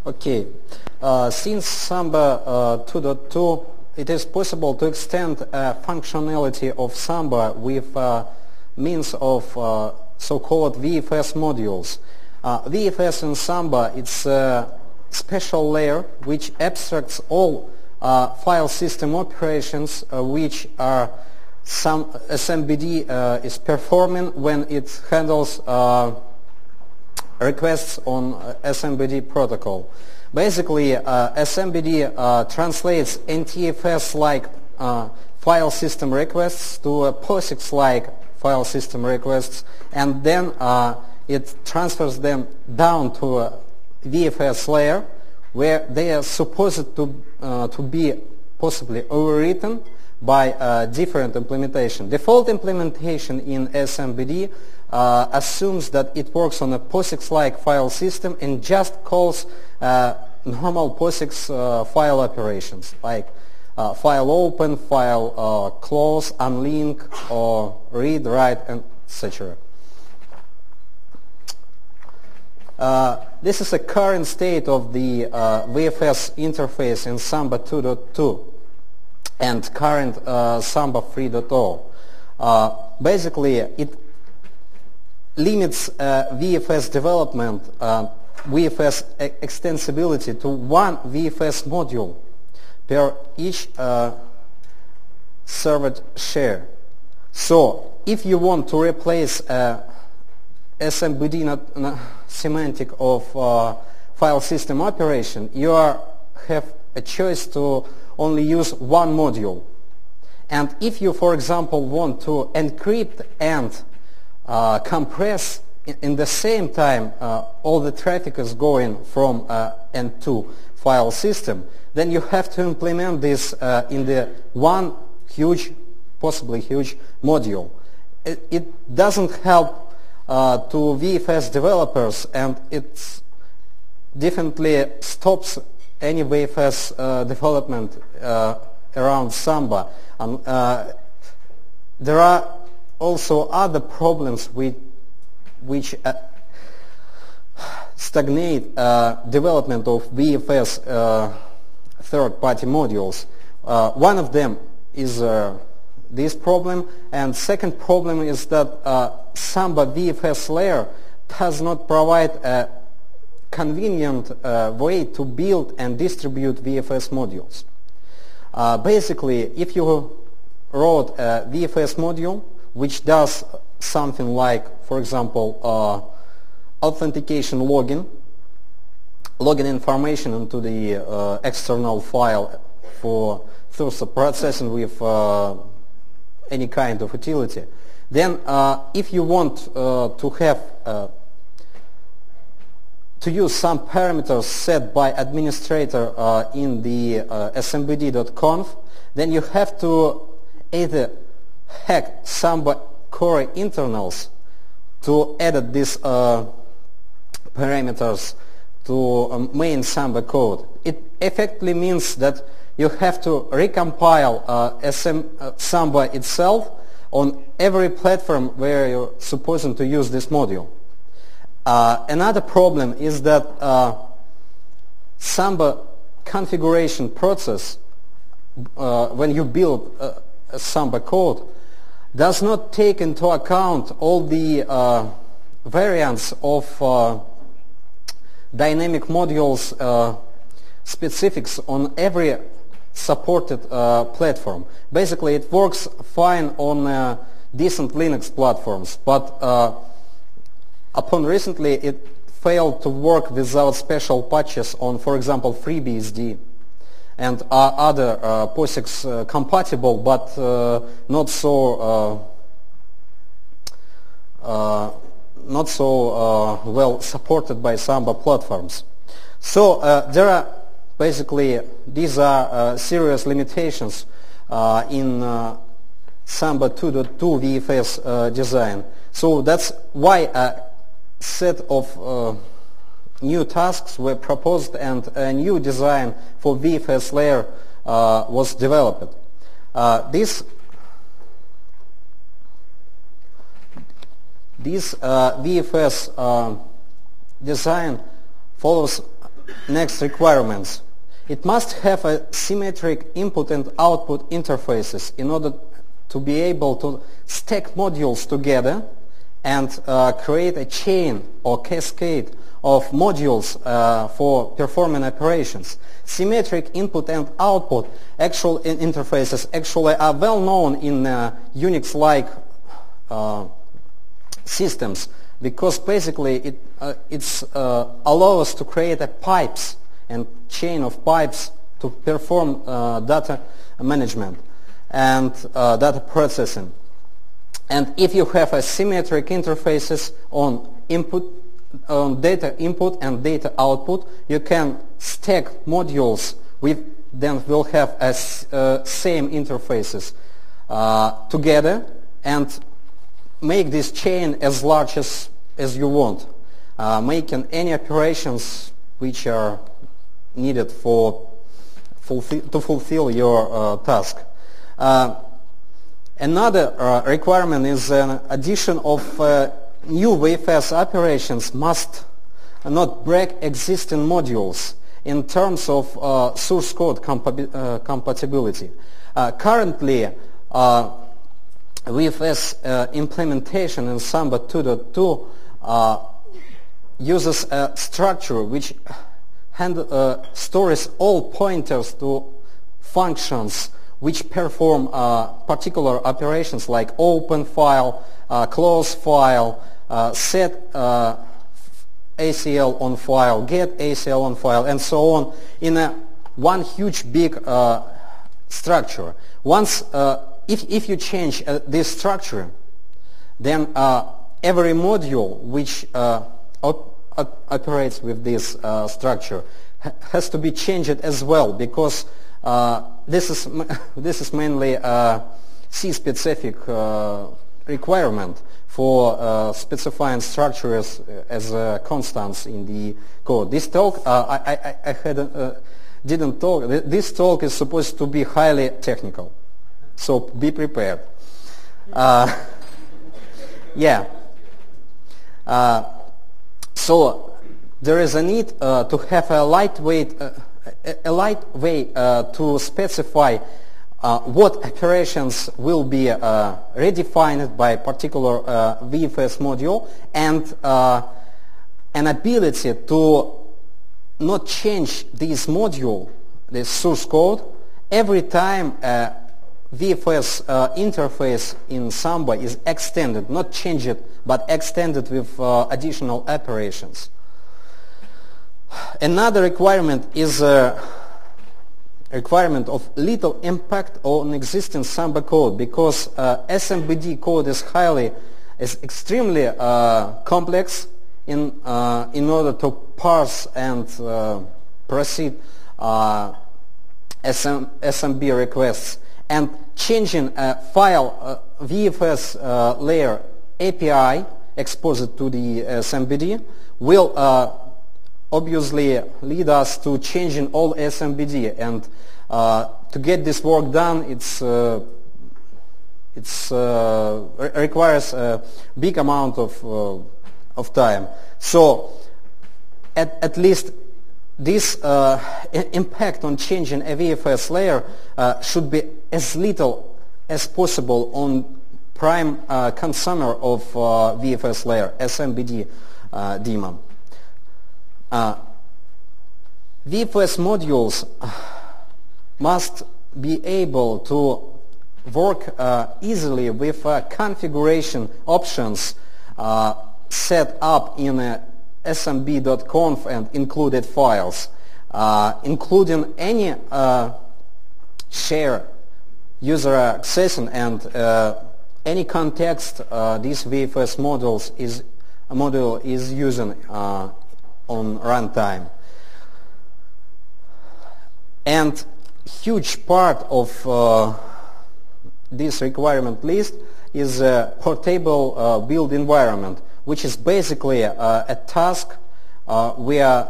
Okay. Since Samba 2.2, it is possible to extend functionality of Samba with means of so-called VFS modules. VFS in Samba, it's a special layer which abstracts all file system operations which are some SMBD is performing when it handles requests on SMBD protocol. Basically, SMBD translates NTFS-like file system requests to POSIX-like file system requests, and then it transfers them down to a VFS layer where they are supposed to be possibly overwritten by different implementation. Default implementation in SMBD assumes that it works on a POSIX-like file system and just calls normal POSIX file operations like file open, file close, unlink, or read, write, etc. This is the current state of the VFS interface in Samba 2.2 and current Samba 3.0. Basically, it limits VFS development, VFS extensibility to one VFS module per each served share. So, if you want to replace SMBD semantic of file system operation, you have a choice to only use one module. And if you, for example, want to encrypt and compress in the same time all the traffic is going from N2 file system, then you have to implement this in the one huge, possibly huge module. It doesn't help to VFS developers, and it definitely stops any VFS development around Samba. There are also other problems which stagnate development of VFS third-party modules. One of them is this problem, and second problem is that Samba VFS layer does not provide a convenient way to build and distribute VFS modules. Basically, if you wrote a VFS module which does something like, for example, authentication login information into the external file for further processing with any kind of utility, then if you want to have to use some parameters set by administrator in the smbd.conf, then you have to either hack Samba core internals to add these parameters to main Samba code. It effectively means that you have to recompile Samba itself on every platform where you're supposed to use this module. Another problem is that Samba configuration process, when you build a Samba code, does not take into account all the variants of dynamic modules specifics on every supported platform. Basically, it works fine on decent Linux platforms, but upon recently it failed to work without special patches on, for example, FreeBSD and other POSIX compatible but not so well supported by Samba platforms. So there are basically, these are serious limitations in Samba 2.2 VFS design. So that's why a set of new tasks were proposed and a new design for VFS layer was developed. This VFS design follows next requirements. It must have a symmetric input and output interfaces in order to be able to stack modules together and create a chain or cascade of modules for performing operations. Symmetric input and output actual interfaces actually are well known in Unix-like systems, because basically it allows us to create a pipes and chain of pipes to perform data management and data processing. And if you have a symmetric interfaces on data input and data output, you can stack modules then will have same interfaces together and make this chain as large as you want, making any operations which are needed to fulfill your task. Another requirement is an addition of new VFS operations must not break existing modules in terms of source code compatibility. Currently, VFS implementation in Samba 2.2 uses a structure which stores all pointers to functions which perform particular operations like open file, close file, set ACL on file, get ACL on file, and so on in one huge big structure. Once, if you change this structure, then every module which operates with this structure has to be changed as well, because this is mainly a C-specific requirement for specifying structures as constants in the code. This talk didn't talk. This talk is supposed to be highly technical, so be prepared. Yeah. So there is a need to have a light way to specify what operations will be redefined by a particular VFS module, and an ability to not change this module, this source code, every time a VFS interface in Samba is extended, not changed, but extended with additional operations. Another requirement is a requirement of little impact on existing Samba code, because SMBD code is extremely complex in order to parse and proceed SMB requests, and changing a file VFS layer API exposed to the SMBD will obviously lead us to changing all SMBD, and to get this work done, requires a big amount of time. So at least this impact on changing a VFS layer should be as little as possible on prime consumer of VFS layer, SMBD daemon. VFS modules must be able to work easily with configuration options set up in smb.conf and included files, including any share user accessing and any context this VFS module is using on runtime. And huge part of this requirement list is a portable build environment, which is basically a task we are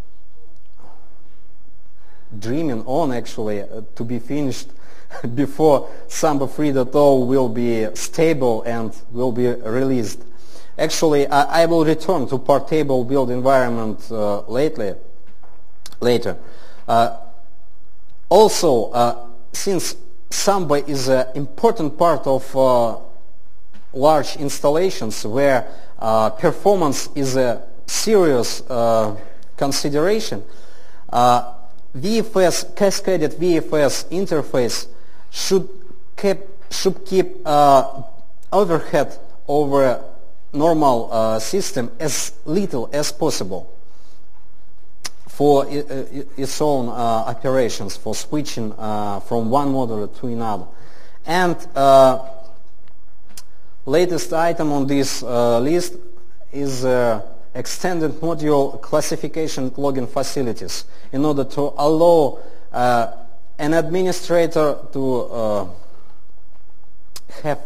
dreaming on actually to be finished before Samba 3.0 will be stable and will be released. Actually, I will return to portable build environment lately, later. Also, since Samba is an important part of large installations where performance is a serious consideration, VFS, cascaded VFS interface should keep overhead over normal system as little as possible for its own operations, for switching from one module to another. And latest item on this list is extended module classification and login facilities in order to allow an administrator to have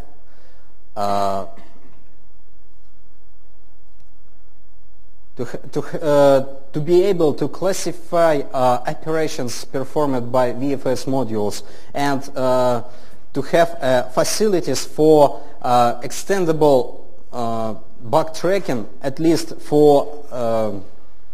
to be able to classify operations performed by VFS modules and to have facilities for extendable bug tracking, at least for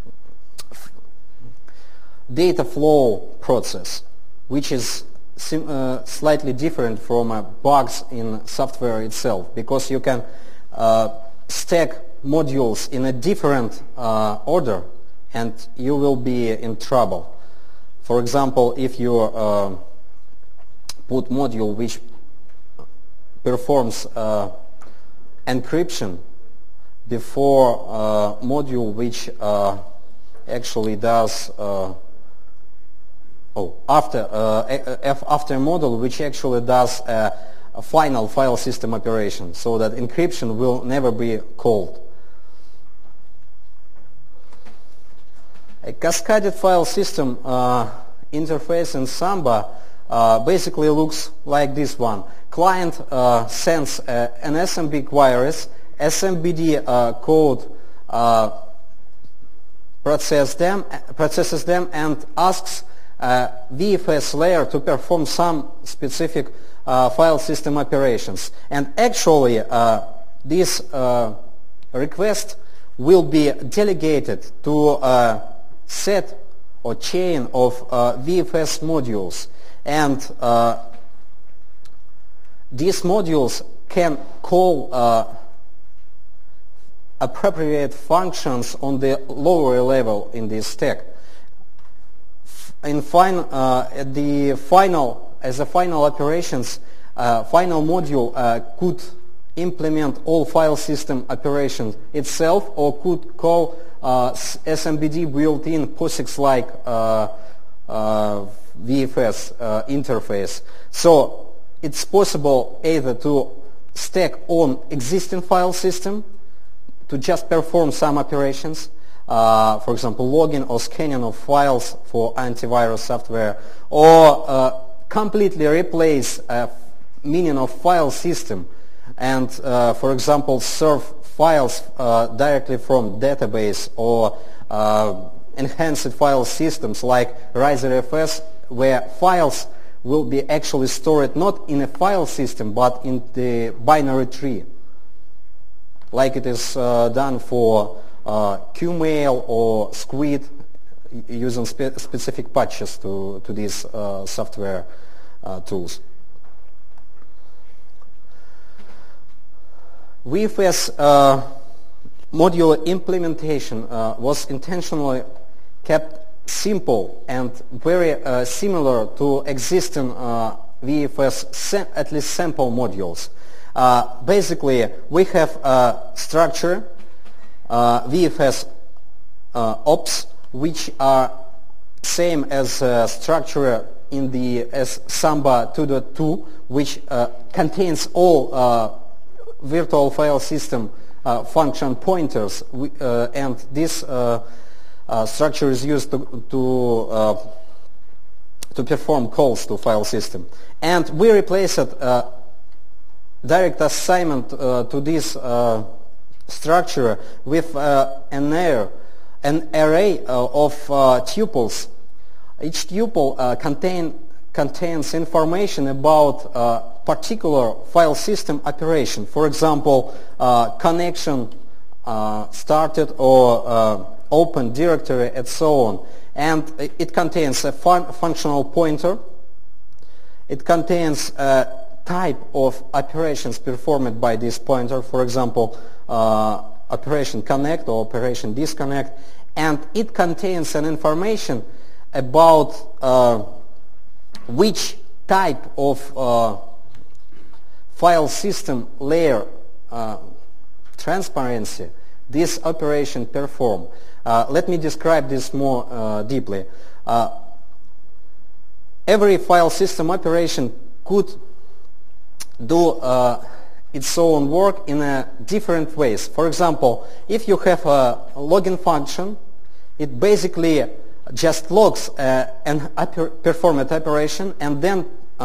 data flow process, which is slightly different from bugs in software itself, because you can stack modules in a different order and you will be in trouble. For example, if you put module which performs encryption before module which actually does after a module which actually does a final file system operation, so that encryption will never be called. A cascaded file system interface in Samba basically looks like this one. Client sends an SMB queries, SMBD code processes them and asks VFS layer to perform some specific file system operations. And actually this request will be delegated to a set or chain of VFS modules, and these modules can call appropriate functions on the lower level in this stack. As a final operations, final module could implement all file system operations itself, or could call SMBD built-in POSIX-like VFS interface. So it's possible either to stack on existing file system to just perform some operations, for example, login or scanning of files for antivirus software, or completely replace a meaning of file system and, for example, serve files directly from database, or enhanced file systems like RiserFS, where files will be actually stored not in a file system but in the binary tree, like it is done for Qmail or Squid, using specific patches to these software tools. VFS modular implementation was intentionally kept simple and very similar to existing VFS at least sample modules. Basically, we have a structure, VFS ops, which are same as structure in the Samba 2.2, which contains all virtual file system function pointers, and this structure is used to perform calls to file system. And we replaced direct assignment to this structure with an array of tuples. Each tuple contains information about particular file system operation. For example, connection started or open directory, and so on. And it contains a functional pointer. It contains a type of operations performed by this pointer, for example, operation connect or operation disconnect. And it contains an information about which type of file system layer transparency this operation perform. Let me describe this more deeply. Every file system operation could do its own work in different ways. For example, if you have a login function, it basically just logs an performed operation and then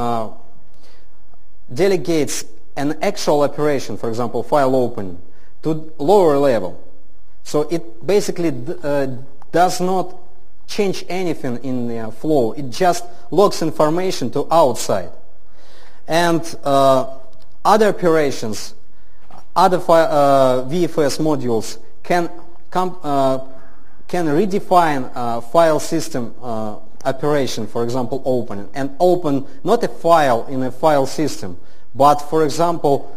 delegates an actual operation, for example, file open, to lower level. So it basically does not change anything in the flow. It just logs information to outside. And other operations, other VFS modules can redefine file system operation, for example, open, and open not a file in a file system, but, for example,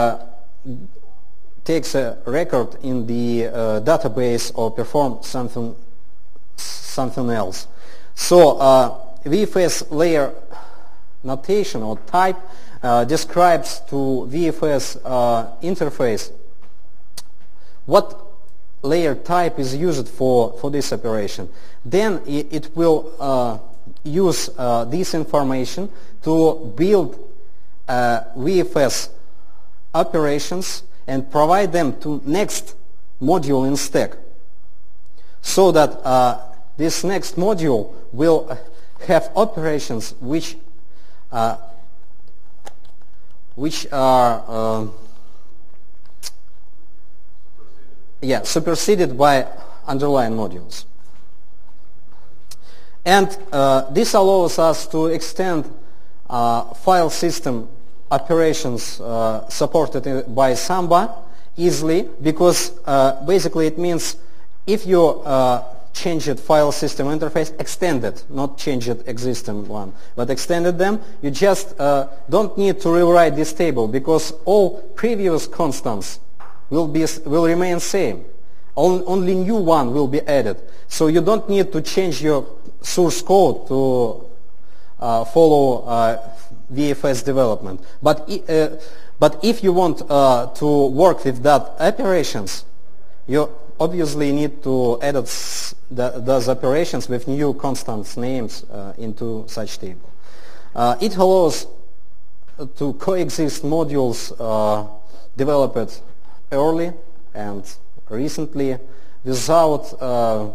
takes a record in the database or perform something else. So VFS layer notation or type describes to VFS interface what layer type is used for this operation. Then it will use this information to build VFS operations and provide them to next module in stack, so that this next module will have operations which are superseded by underlying modules. And this allows us to extend file system operations supported by Samba easily, because basically it means if you changed file system interface, extended, not changed existing one, but extended them, you just don't need to rewrite this table, because all previous constants will remain same. Only new one will be added. So you don't need to change your source code to follow VFS development. But if you want to work with that operations, you obviously need to edit those operations with new constant names into such table. It allows to coexist modules developed early and recently without a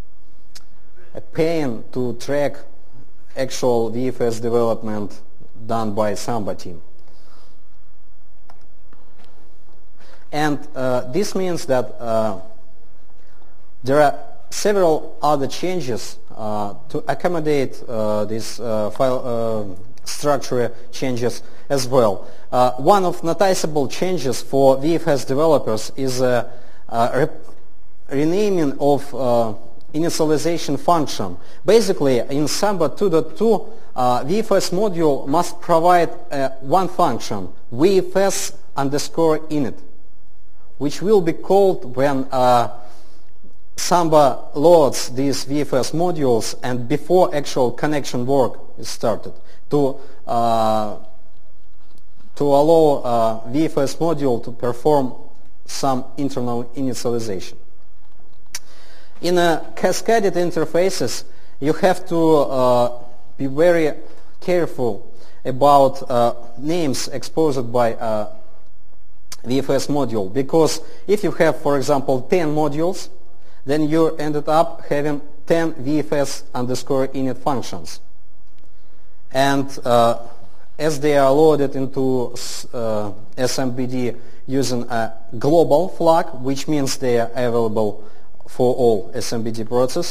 pain to track actual VFS development done by Samba team. And this means that there are several other changes to accommodate these file structure changes as well. One of noticeable changes for VFS developers is renaming of initialization function. Basically, in Samba 2.2, VFS module must provide one function, VFS underscore init, which will be called when Samba loads these VFS modules and before actual connection work is started, to allow VFS module to perform some internal initialization. In cascaded interfaces, you have to be very careful about names exposed by VFS module, because if you have, for example, 10 modules, then you ended up having 10 VFS underscore init functions. And as they are loaded into SMBD using a global flag, which means they are available for all SMBD process,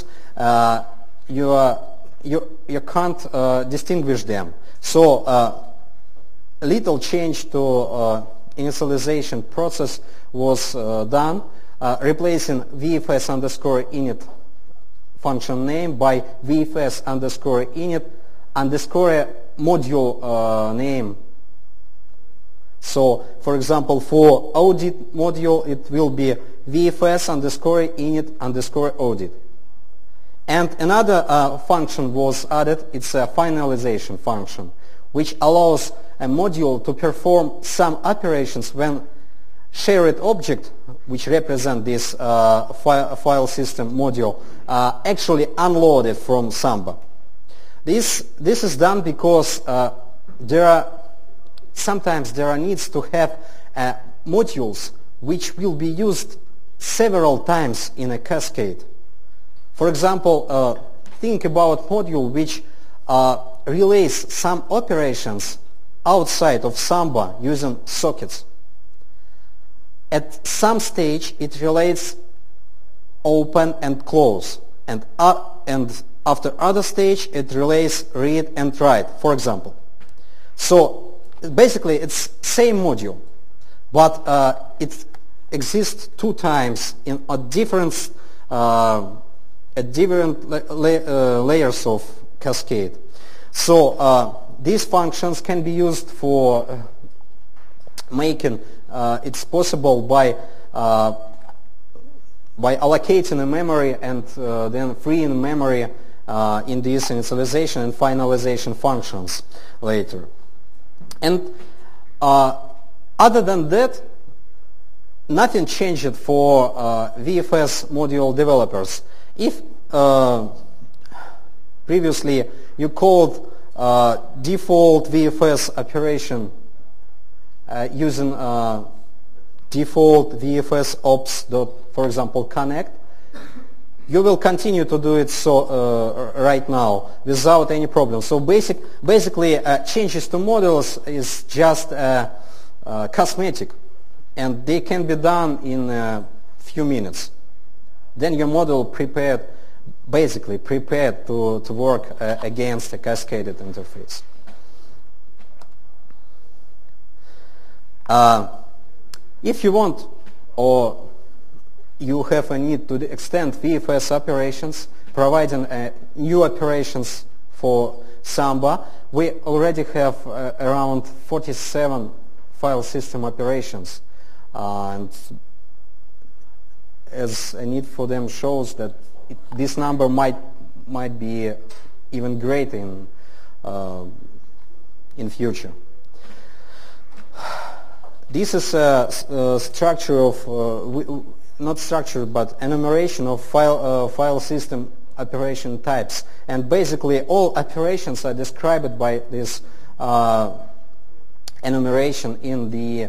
you can't distinguish them. So little change to initialization process was done replacing VFS underscore init function name by VFS underscore init underscore module name. So, for example, for audit module, it will be VFS underscore init underscore audit. And another function was added. It's a finalization function, which allows a module to perform some operations when shared object, which represent this file system module, actually unloaded from Samba. This is done because sometimes there are needs to have modules which will be used several times in a cascade. For example, think about module which relays some operations outside of Samba using sockets. At some stage, it relates open and close, and after other stage, it relays read and write, for example. So basically, it's same module, but it exists two times in a different layers of cascade. So these functions can be used for making it's possible by allocating a memory and then freeing memory in these initialization and finalization functions later. And other than that, nothing changed for VFS module developers. If previously you called default VFS operation using default VFS ops for example connect, you will continue to do it so right now without any problem. So basically changes to models is just cosmetic, and they can be done in a few minutes. Then your model basically prepared to work against a cascaded interface. If you want, or you have a need to extend VFS operations, providing new operations for Samba, we already have around 47 file system operations, and as a need for them shows that this number might be even greater in future. This is a structure of not structure but enumeration of file system operation types, and basically all operations are described by this enumeration in the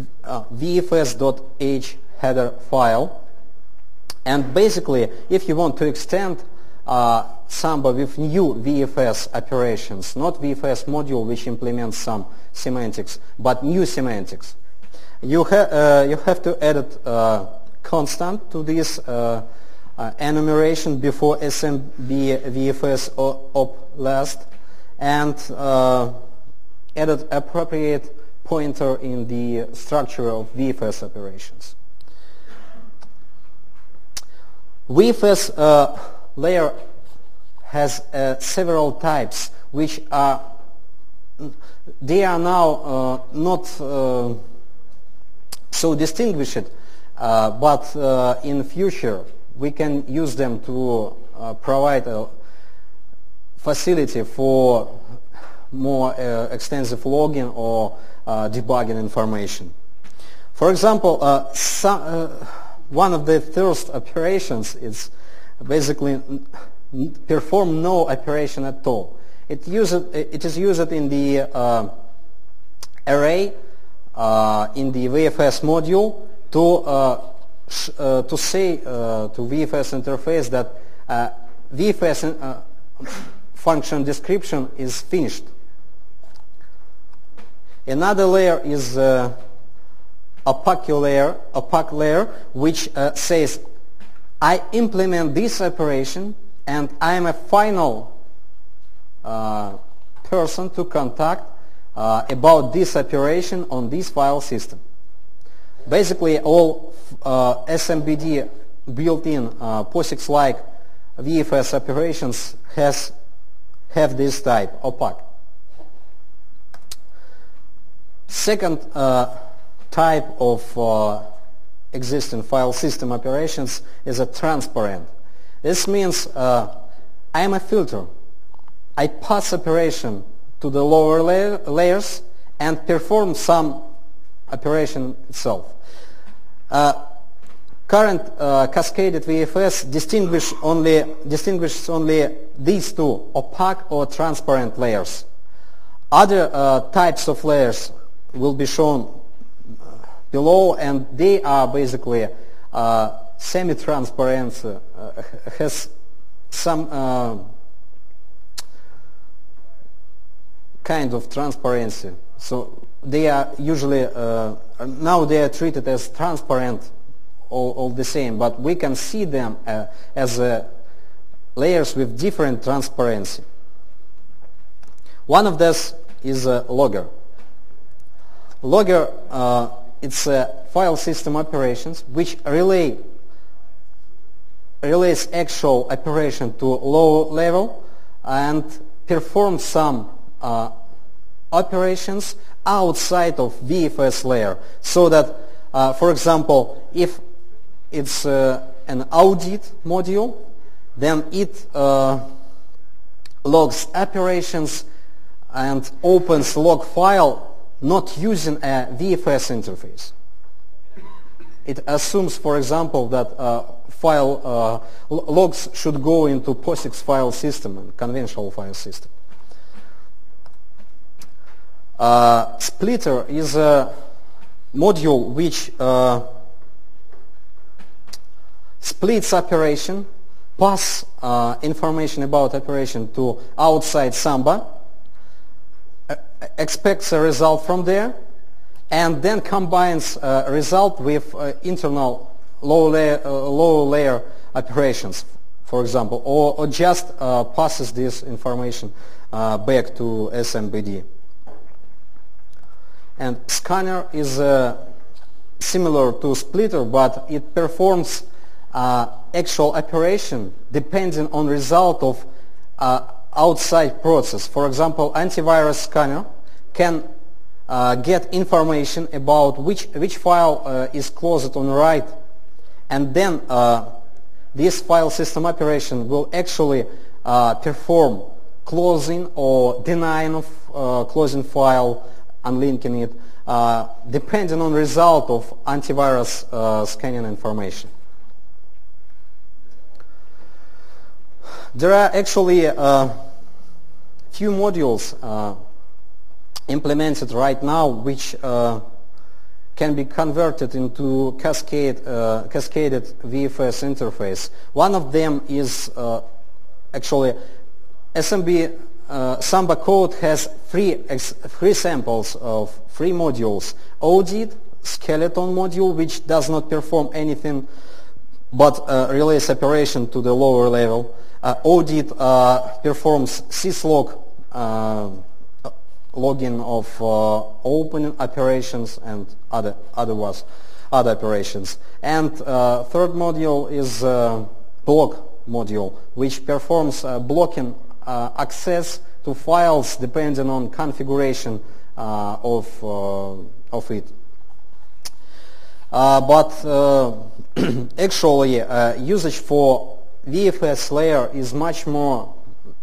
vfs.h header file. And basically, if you want to extend Samba with new VFS operations, not VFS module which implements some semantics, but new semantics, you have to add constant to this enumeration before SMB VFS op last, and added appropriate pointer in the structure of VFS operations. VFS layer has several types, which they are now not so distinguished, but in future we can use them to provide a facility for more extensive logging or debugging information. For example, one of the first operations is basically perform no operation at all. It is used in the array in the VFS module to say to VFS interface that VFS function description is finished. Another layer is opaque layer, which says I implement this operation and I am a final person to contact about this operation on this file system. Basically, all SMBD built-in POSIX-like VFS operations have this type, opaque. Second type of existing file system operations is a transparent. This means I am a filter. I pass operation to the lower layers and perform some operation itself. Current cascaded VFS distinguishes only these two, opaque or transparent layers. Other types of layers will be shown below, and they are basically semi-transparent, has some kind of transparency. So they are usually, now they are treated as transparent all the same, but we can see them as layers with different transparency. One of these is a logger. Logger, it's file system operations which relays actual operation to low level and performs some operations outside of VFS layer, so that, for example, if it's an audit module, then it logs operations and opens log file not using a VFS interface. It assumes, for example, that logs should go into POSIX file system and conventional file system. Splitter is a module which splits operation, pass information about operation to outside Samba, expects a result from there, and then combines a result with internal low layer operations, for example, or just passes this information back to SMBD. And scanner is similar to splitter, but it performs actual operation depending on result of outside process. For example, antivirus scanner can get information about which file is closed on write, and then this file system operation will actually perform closing or denying of closing file, unlinking it, depending on result of antivirus scanning information. There are actually few modules implemented right now which can be converted into cascaded VFS interface. One of them is actually SMB Samba code has three samples of three modules. Audit, skeleton module, which does not perform anything but relays operation to the lower level. Audit performs syslog logging of opening operations and other operations. And third module is block module, which performs blocking access to files depending on configuration of it. But actually, usage for VFS layer is much more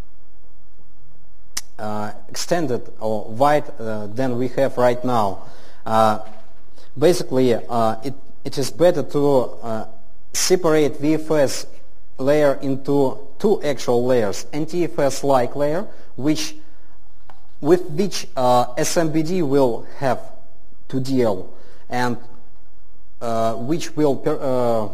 extended or wide than we have right now. Basically, it is better to separate VFS layer into two actual layers: NTFS-like layer, with which SMBD will have to deal, and which will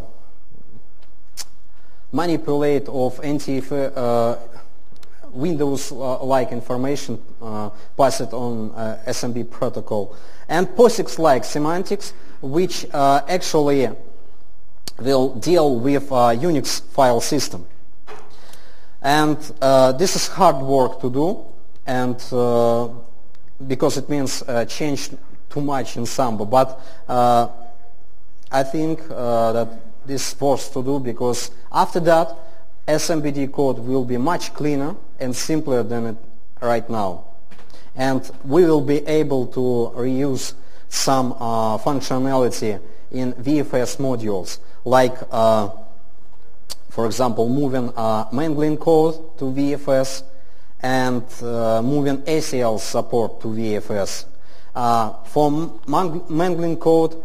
manipulate of NTFS Windows-like information, pass it on SMB protocol, and POSIX-like semantics, which actually will deal with Unix file system. And this is hard work to do, and because it means change too much in Samba. But I think that this is worth to do, because after that SMBD code will be much cleaner and simpler than it right now. And we will be able to reuse some functionality in VFS modules, like, for example, moving mangling code to VFS and moving ACL support to VFS. For mangling code,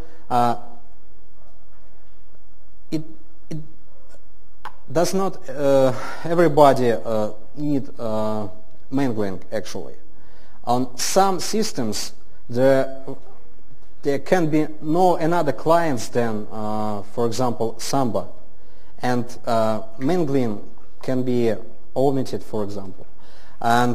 it does not everybody need mangling actually. On some systems there can be no another clients than for example Samba, and mangling can be omitted, for example, and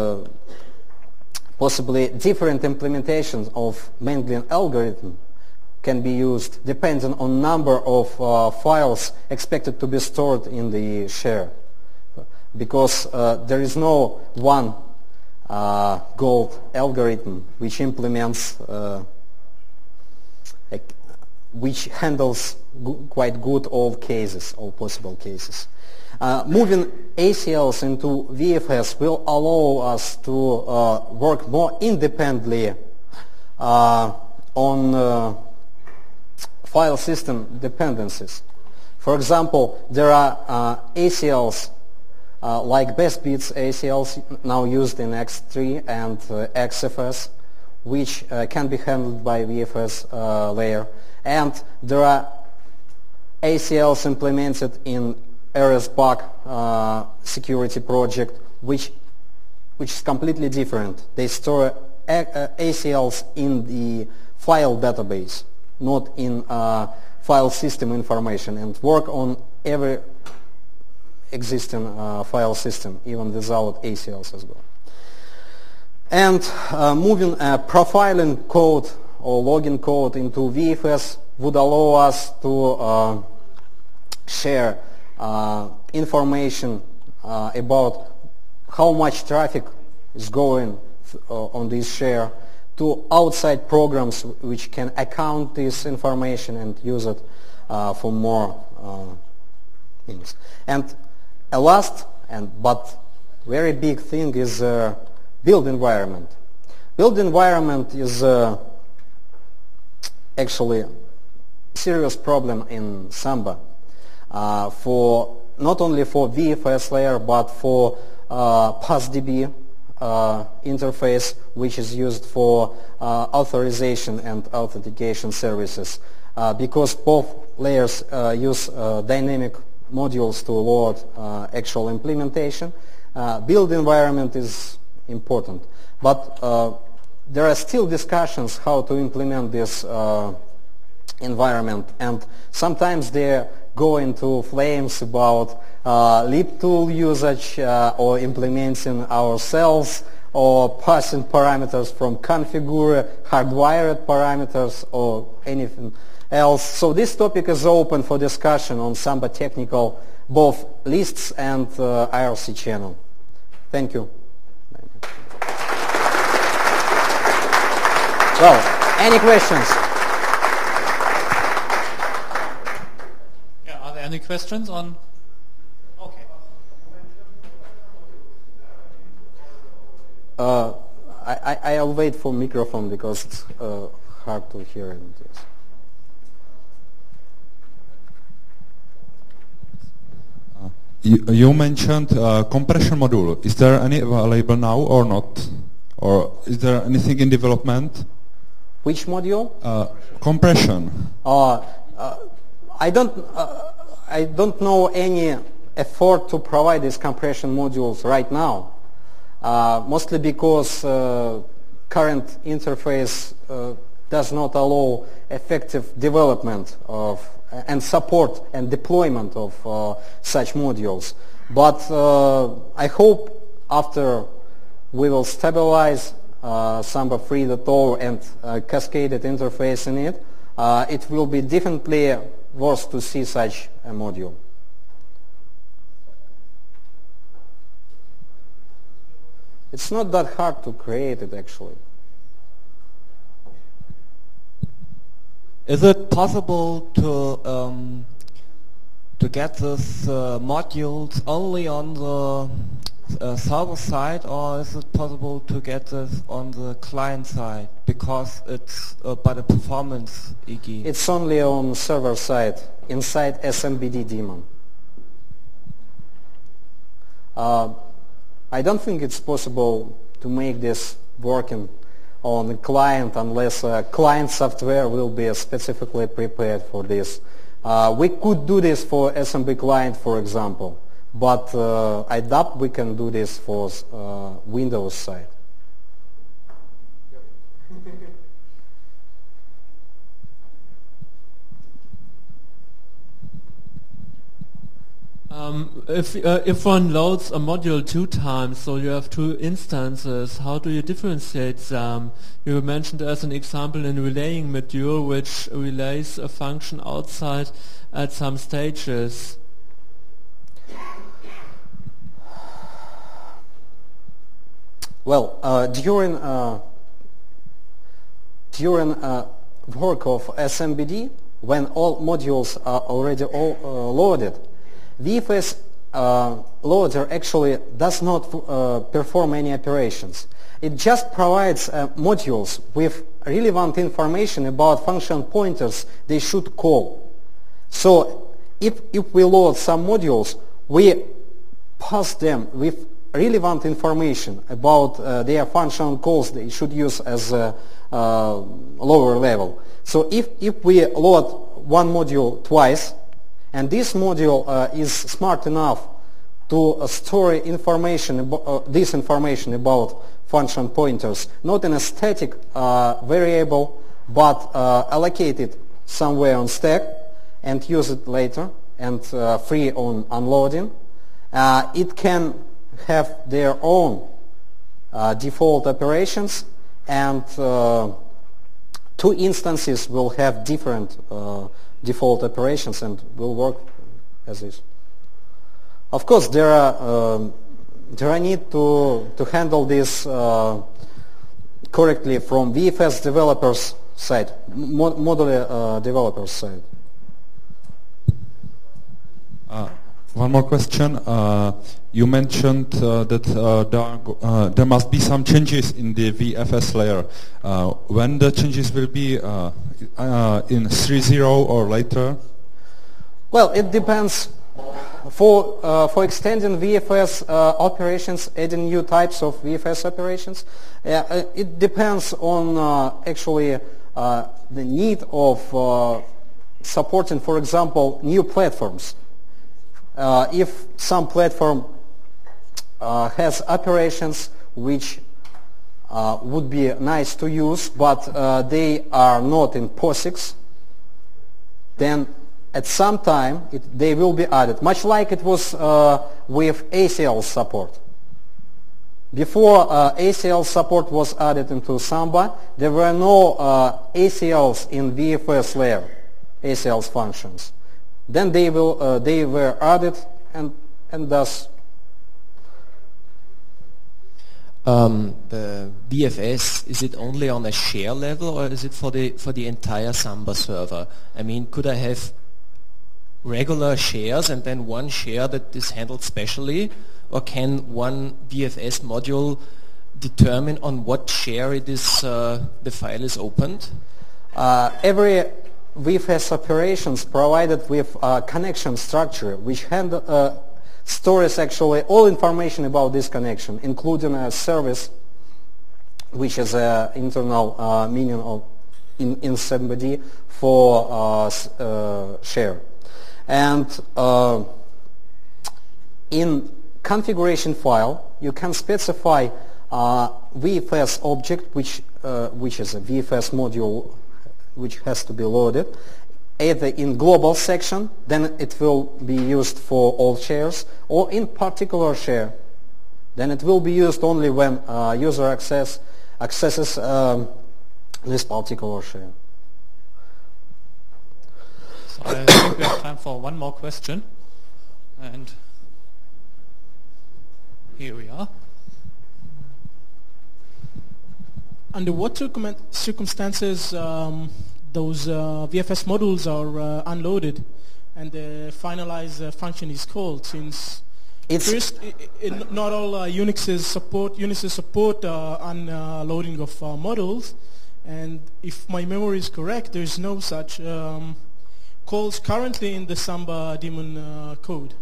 possibly different implementations of mangling algorithm can be used depending on number of files expected to be stored in the share, because there is no one gold algorithm which implements which handles quite good all cases, all possible cases. Moving ACLs into VFS will allow us to work more independently on file system dependencies. For example, there are ACLs like BestBits ACLs now used in X3 and XFS, which can be handled by VFS layer. And there are ACLs implemented in RSBUG security project, which is completely different. They store ACLs in the file database, not in file system information, and work on every existing file system, even without ACLs as well. And moving profiling code or login code into VFS would allow us to share information about how much traffic is going on this share to outside programs which can account this information and use it for more things. And a last but very big thing is build environment. Build environment is actually a serious problem in Samba, for not only for VFS layer but for PassDB interface, which is used for authorization and authentication services, because both layers use dynamic modules to load actual implementation. Build environment is important, but there are still discussions how to implement this environment, and sometimes they go into flames about libtool usage or implementing ourselves or passing parameters from configure, hardwired parameters or anything else. So this topic is open for discussion on Samba Technical, both lists and IRC channel. Thank you. Well, any questions? Yeah, are there any questions on? Okay. I'll wait for microphone because it's hard to hear it. You mentioned compression module. Is there any available now or not? Or is there anything in development? Which module? Compression. I don't know any effort to provide these compression modules right now, mostly because current interface does not allow effective development of and support and deployment of such modules. But I hope after we will stabilize Samba 3.0 and cascaded interface in it, it will be definitely worth to see such a module. It's not that hard to create it actually. Is it possible to get these modules only on the server side, or is it possible to get this on the client side because it's by the performance EG? It's only on server side inside SMBD daemon. I don't think it's possible to make this working on the client unless client software will be specifically prepared for this. We could do this for SMB client, for example, but I doubt we can do this for Windows side. If one loads a module 2 times, so you have 2 instances, how do you differentiate them? You mentioned as an example in relaying module, which relays a function outside at some stages. Well, during work of SMBD, when all modules are already loaded, VFS loader actually does not perform any operations. It just provides modules with relevant information about function pointers they should call. So if we load some modules, we pass them with relevant information about their function calls they should use as a lower level. So if we load one module twice, and this module is smart enough to store information, this information about function pointers, not in a static variable, but allocated somewhere on stack and use it later and free on unloading. It can have their own default operations, and 2 instances will have different default operations and will work as is. Of course, there are need to handle this correctly from VFS developers side, modular developers side. One more question. You mentioned that there must be some changes in the VFS layer. When the changes will be in 3.0 or later? Well, it depends. For extending VFS operations, adding new types of VFS operations, it depends on actually the need of supporting, for example, new platforms. If some platform has operations which would be nice to use, but they are not in POSIX, then at some time they will be added, much like it was with ACL support. Before ACL support was added into Samba, there were no ACLs in VFS layer, ACLs functions. Then they were added, and thus the VFS, is it only on a share level, or is it for the entire Samba server? I mean, could I have regular shares and then one share that is handled specially, or can one VFS module determine on what share it is the file is opened? Every VFS operations provided with a connection structure which stores actually all information about this connection, including a service which is an internal meaning of in somebody for share. And in configuration file, you can specify VFS object, which is a VFS module which has to be loaded, either in global section, then it will be used for all shares, or in particular share, then it will be used only when user accesses this particular share. So I think we have time for one more question, and here we are. Under what circumstances those VFS modules are unloaded and the finalize function is called, since first, not all Unixes support unloading of modules, and if my memory is correct, there is no such calls currently in the Samba daemon code.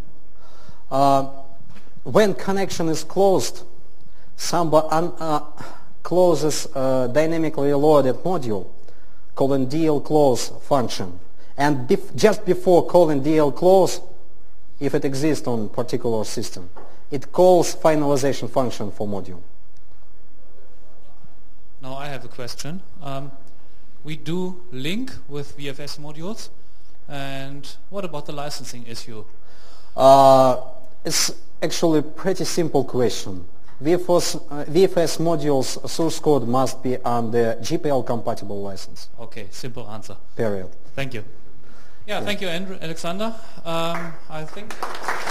When connection is closed, Samba closes dynamically loaded module called DL close function, and just before calling DL close, if it exists on particular system, it calls finalization function for module. Now I have a question. We do link with VFS modules, and what about the licensing issue? It's actually a pretty simple question. VFS modules source code must be on the GPL compatible license. Okay, simple answer. Period. Thank you. Yeah, thank you, Alexander. I think